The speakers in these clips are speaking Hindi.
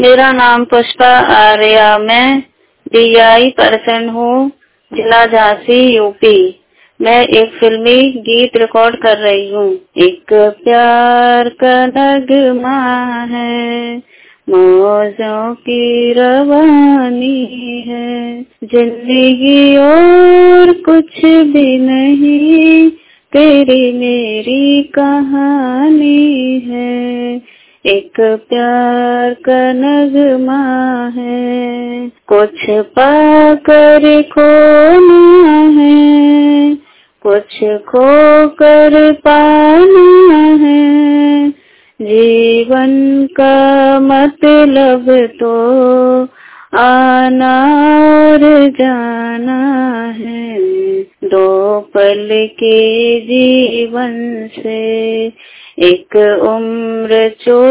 मेरा नाम पुष्पा आर्या, मैं DI पर्सन हूँ, जिला झांसी, यूपी। मैं एक फिल्मी गीत रिकॉर्ड कर रही हूँ। एक प्यार का नगमा है, मौजों की रवानी है, जिंदगी और कुछ भी नहीं, तेरी मेरी कहानी है। एक प्यार का नगमा है, कुछ पाकर खोना है, कुछ खोकर पाना है। जीवन का मतलब तो आना और जाना है, दो पल के जीवन से एक उम्र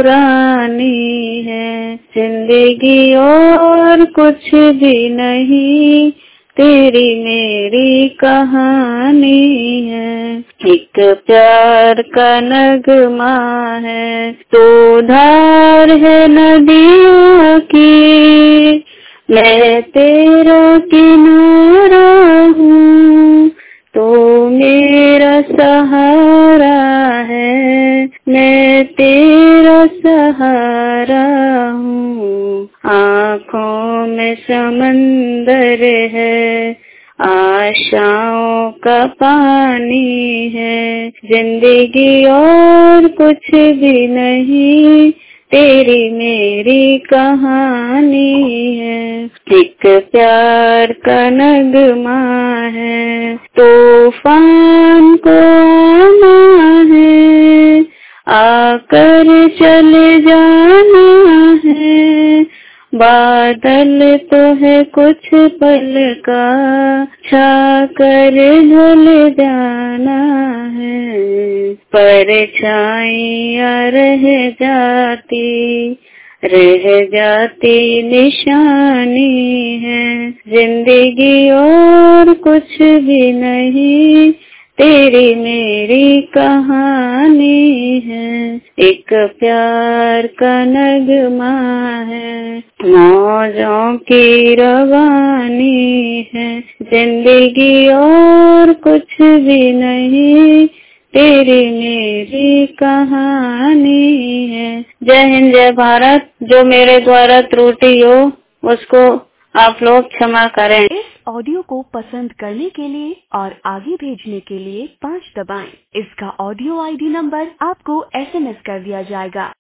चुरानी है। जिंदगी और कुछ भी नहीं, तेरी मेरी कहानी है। एक प्यार का नगमा है, तू धार है नदियों की, मैं तेरा किनारा हूँ। तू मेरा सहारा है, मैं तेरा सहारा हूँ। आँखों में समंदर है, आशाओं का पानी है, जिंदगी और कुछ भी नहीं, तेरी मेरी कहानी है। एक प्यार का नगमा है, तूफान को आना है, आकर चले जाना है। बादल तो है कुछ पल का, छाकर ढल जाना है। परछाइयाँ रह जाती निशानी है। जिंदगी और कुछ भी नहीं, तेरी मेरी कहानी है। एक प्यार का नगमा है, मौजों की रवानी है, जिंदगी और कुछ भी नहीं, तेरी मेरी कहानी है। जय हिंद, जय भारत। जो मेरे द्वारा त्रुटि हो उसको आप लोग क्षमा करें। इस ऑडियो को पसंद करने के लिए और आगे भेजने के लिए 5 दबाएं। इसका ऑडियो ID नंबर आपको SMS कर दिया जाएगा।